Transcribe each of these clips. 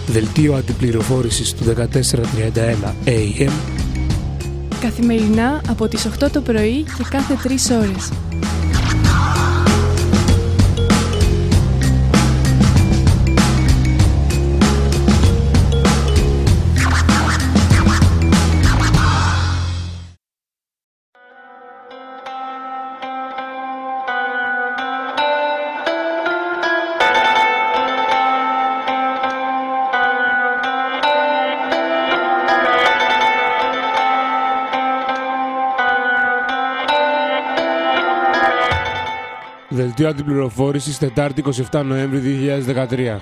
Δελτίο αντιπληροφόρησης του 1431 AM. Καθημερινά από τις 8 το πρωί και κάθε 3 ώρες. Δελτίο αντιπληροφόρησης Τετάρτη 27 Νοέμβρη 2013.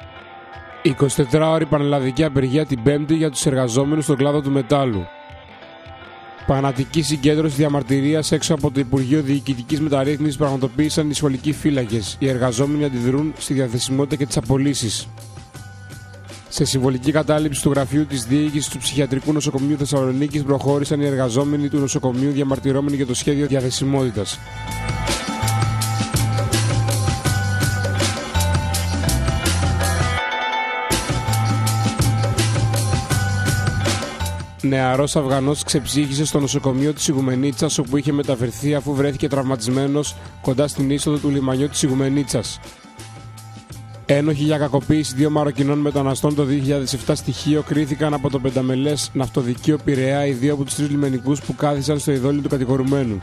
24ωρη πανελλαδική απεργία την Πέμπτη για τους εργαζόμενους στον κλάδο του μετάλλου. Πανατική συγκέντρωση διαμαρτυρίας έξω από το Υπουργείο Διοικητικής Μεταρρύθμισης πραγματοποίησαν οι σχολικοί φύλακες. Οι εργαζόμενοι αντιδρούν στη διαθεσιμότητα και τις απολύσεις. Σε συμβολική κατάληψη του γραφείου της διοίκησης του Ψυχιατρικού Νοσοκομείου Θεσσαλονίκης προχώρησαν οι εργαζόμενοι του νοσοκομείου διαμαρτυρόμενοι για το σχέδιο διαθεσιμότητας. Νεαρός Αφγανός ξεψύχησε στο νοσοκομείο της Ιγουμενίτσας, όπου είχε μεταφερθεί αφού βρέθηκε τραυματισμένος κοντά στην είσοδο του λιμανιού της Ιγουμενίτσας. Ένοχοι για κακοποίηση 2 Μαροκινών μεταναστών το 2007 στοιχείο κρίθηκαν από το πενταμελές ναυτοδικείο Πειραιά οι 2 από τους 3 λιμενικούς που κάθισαν στο ειδόλιο του κατηγορουμένου.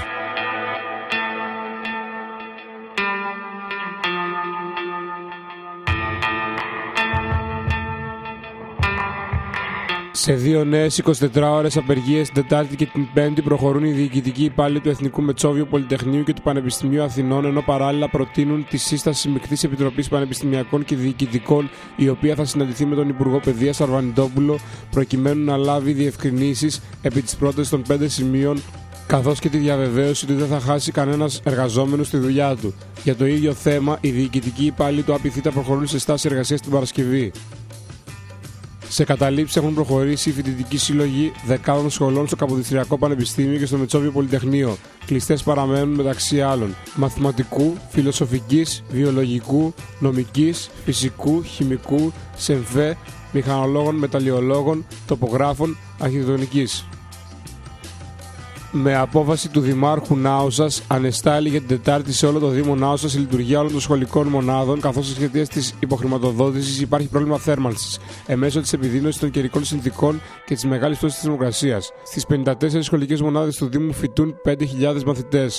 Σε 2 νέες 24ωρες απεργίες την Τετάρτη και την Πέμπτη προχωρούν οι διοικητικοί υπάλληλοι του Εθνικού Μετσόβιου Πολυτεχνείου και του Πανεπιστημίου Αθηνών, ενώ παράλληλα προτείνουν τη σύσταση Μεικτής Επιτροπής Πανεπιστημιακών και Διοικητικών, η οποία θα συναντηθεί με τον Υπουργό Παιδείας Αρβανιτόπουλο, προκειμένου να λάβει διευκρινήσεις επί της πρότασης των 5 σημείων, καθώς και τη διαβεβαίωση ότι δεν θα χάσει κανένας εργαζόμενος στη δουλειά του. Για το ίδιο θέμα, οι διοικητικοί υπάλληλοι του ΑΠΙΘ προχωρούν σε στάση εργασίας την Παρασκευή. Σε καταλήψεις έχουν προχωρήσει οι φοιτητικοί σύλλογοι δεκάδων σχολών στο Καποδιστριακό Πανεπιστήμιο και στο Μετσόβιο Πολυτεχνείο. Κλειστές παραμένουν μεταξύ άλλων μαθηματικού, φιλοσοφικής, βιολογικού, νομικής, φυσικού, χημικού, ΣΕΜΦΕ, μηχανολόγων, μεταλλιολόγων, τοπογράφων, αρχιτεκτονικής. Με απόφαση του Δημάρχου Νάουσας, ανεστάλλει για την Τετάρτη σε όλο το Δήμο Νάουσας η λειτουργία όλων των σχολικών μονάδων, καθώς εξαιτίας της υποχρηματοδότησης υπάρχει πρόβλημα θέρμανσης, εμέσω της επιδείνωσης των καιρικών συνθηκών και της μεγάλης πτώσης της θερμοκρασίας. Στις 54 σχολικές μονάδες του Δήμου φοιτούν 5.000 μαθητές.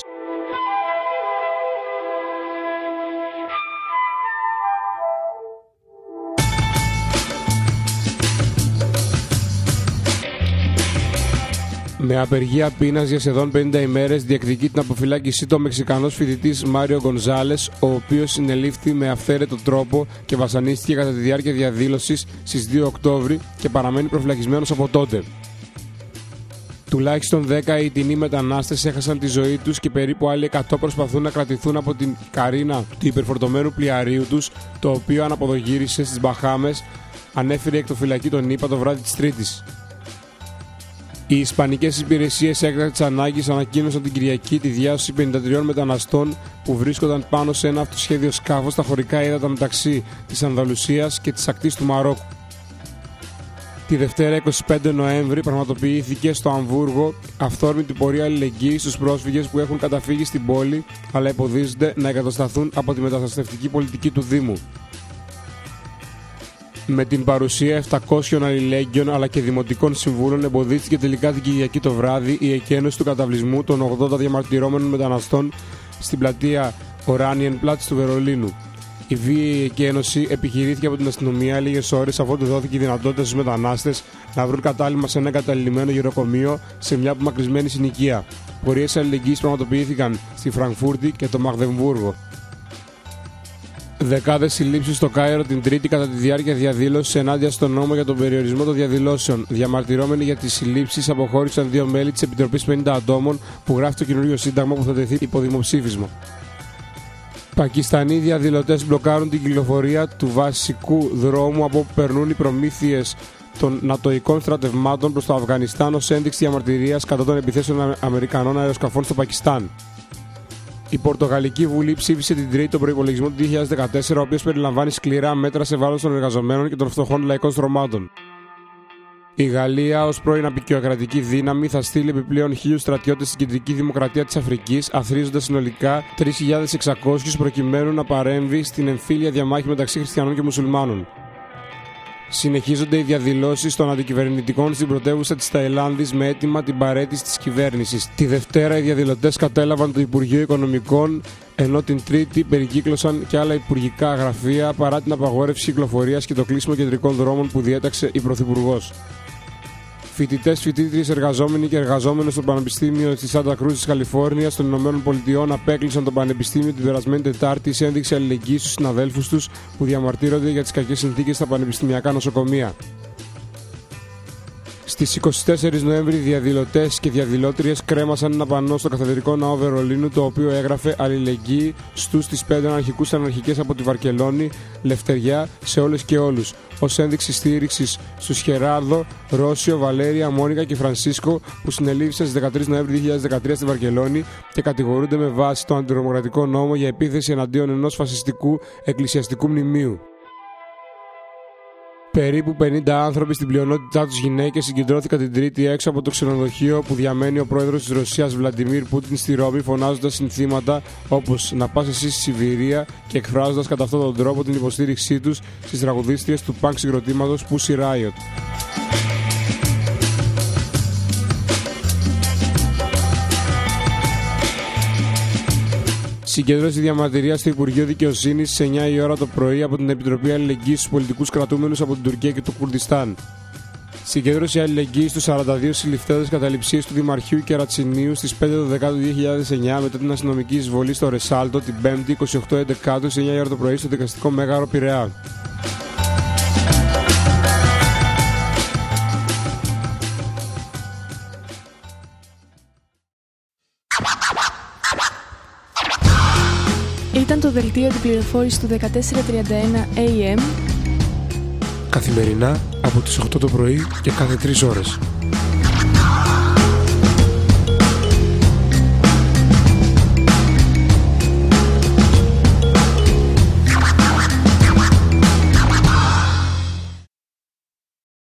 Με απεργία πείνας για σχεδόν 50 ημέρες διεκδικεί την αποφυλάκησή του ο Μεξικανός φοιτητής Μάριο Γκονζάλες, ο οποίος συνελήφθη με αυθαίρετο τρόπο και βασανίστηκε κατά τη διάρκεια διαδήλωσης στις 2 Οκτώβρη και παραμένει προφυλακισμένος από τότε. Τουλάχιστον 10 Αιτινοί μετανάστες έχασαν τη ζωή τους και περίπου άλλοι 100 προσπαθούν να κρατηθούν από την καρίνα του υπερφορτωμένου πλοιαρίου τους, το οποίο αναποδογύρισε στις Μπαχάμες, ανέφερε η εκτοφυλακή των ΗΠΑ το βράδυ της Τρίτης. Οι Ισπανικές υπηρεσίες έκτακτης ανάγκης ανακοίνωσαν την Κυριακή τη διάσωση 53 μεταναστών που βρίσκονταν πάνω σε ένα αυτοσχέδιο σκάφος στα χωρικά ύδατα μεταξύ της Ανδαλουσίας και της ακτής του Μαρόκου. Τη Δευτέρα 25 Νοέμβρη πραγματοποιήθηκε στο Αμβούργο αυθόρμητη πορεία αλληλεγγύης στους πρόσφυγες που έχουν καταφύγει στην πόλη, αλλά εμποδίζονται να εγκατασταθούν από τη μεταναστευτική πολιτική του Δήμου. Με την παρουσία 700 αλληλέγγυων αλλά και δημοτικών συμβούλων εμποδίστηκε τελικά την Κυριακή το βράδυ η εκένωση του καταβλισμού των 80 διαμαρτυρόμενων μεταναστών στην πλατεία Oranienplatz του Βερολίνου. Η βίαιη εκένωση επιχειρήθηκε από την αστυνομία λίγες ώρες αφού του δόθηκε η δυνατότητα στους μετανάστες να βρουν κατάλημα σε ένα εγκαταλειμμένο γεροκομείο σε μια απομακρυσμένη συνοικία. Πορείες αλληλεγγύης πραγματοποιήθηκαν στη Φραγκφούρτη και το Μαγδεμβούργο. Δεκάδες συλλήψεις στο Κάιρο την Τρίτη κατά τη διάρκεια διαδήλωσης ενάντια στον νόμο για τον περιορισμό των διαδηλώσεων. Διαμαρτυρόμενοι για τις συλλήψεις αποχώρησαν 2 μέλη της Επιτροπής 50 ατόμων που γράφει το καινούριο σύνταγμα που θα τεθεί υπό δημοψήφισμα. Πακιστανοί διαδηλωτές μπλοκάρουν την κυκλοφορία του βασικού δρόμου από όπου περνούν οι προμήθειες των νατοικών στρατευμάτων προς το Αφγανιστάν ως ένδειξη διαμαρτυρίας κατά των επιθέσεων Αμερικανών αεροσκαφών στο Πακιστάν. Η Πορτογαλική Βουλή ψήφισε την Τρίτη τον προϋπολογισμό του 2014, ο οποίος περιλαμβάνει σκληρά μέτρα σε βάρος των εργαζομένων και των φτωχών λαϊκών στρωμάτων. Η Γαλλία, ως πρώην απεικιοκρατική δύναμη, θα στείλει επιπλέον 1.000 στρατιώτες στην Κεντρική Δημοκρατία της Αφρικής, αθροίζοντας συνολικά 3.600 προκειμένου να παρέμβει στην εμφύλια διαμάχη μεταξύ χριστιανών και μουσουλμάνων. Συνεχίζονται οι διαδηλώσεις των αντικυβερνητικών στην πρωτεύουσα της Ταϊλάνδης με αίτημα την παραίτηση της κυβέρνησης. Τη Δευτέρα οι διαδηλωτές κατέλαβαν το Υπουργείο Οικονομικών, ενώ την Τρίτη περικύκλωσαν και άλλα υπουργικά γραφεία παρά την απαγόρευση κυκλοφορίας και το κλείσιμο κεντρικών δρόμων που διέταξε η Πρωθυπουργός. Φοιτητές, φοιτήτριες, εργαζόμενοι και εργαζόμενοι στο Πανεπιστήμιο της Σάντα Κρούζ της Καλιφόρνιας των Ηνωμένων Πολιτειών απέκλεισαν το Πανεπιστήμιο την περασμένη Τετάρτη σε ένδειξη αλληλεγγύης στους συναδέλφους τους που διαμαρτύρονται για τις κακές συνθήκες στα πανεπιστημιακά νοσοκομεία. Στις 24 Νοέμβρη, διαδηλωτές και διαδηλώτριες κρέμασαν ένα πανό στο Καθεδρικό Ναό Βερολίνου, το οποίο έγραφε «Αλληλεγγύη στους τις 5 αναρχικούς και αναρχικές από τη Βαρκελόνη, Λευτεριά σε όλες και όλους», ως ένδειξη στήριξης στους Χεράρδο, Ρώσιο, Βαλέρια, Μόνικα και Φρανσίσκο, που συνελήφθησαν στις 13 Νοέμβρη 2013 στη Βαρκελόνη και κατηγορούνται με βάση το αντιτρομοκρατικό νόμο για επίθεση εναντίον ενός φασιστικού εκκλησιαστικού μνημείου. Περίπου 50 άνθρωποι, στην πλειονότητά τους γυναίκες, συγκεντρώθηκαν την Τρίτη έξω από το ξενοδοχείο που διαμένει ο πρόεδρος της Ρωσίας Βλαντιμίρ Πούτιν στη Ρώμη, φωνάζοντας συνθήματα όπως «Να πας εσύ στη Σιβηρία» και εκφράζοντας κατά αυτόν τον τρόπο την υποστήριξή τους στις τραγουδίστριες του πανκ συγκροτήματος Pussy Riot. Συγκέντρωσε διαμαρτυρία στο Υπουργείο Δικαιοσύνης στις 9 η ώρα το πρωί από την Επιτροπή Αλληλεγγύης στους πολιτικούς κρατούμενους από την Τουρκία και το Κουρδιστάν. Συγκέντρωσε αλληλεγγύη στους 42 συλληφθέντες καταληψίες του Δημαρχείου Κερατσινίου στις 5 Δεκάτου 2009 μετά την αστυνομική εισβολή στο Ρεσάλτο την 5η 28 Δεκάτου στις 9 η ώρα το πρωί στο δικαστικό Μέγαρο Πειραιά. Ήταν το δελτίο αντιπληροφόρησης του 1431 AM καθημερινά από τις 8 το πρωί και κάθε 3 ώρες.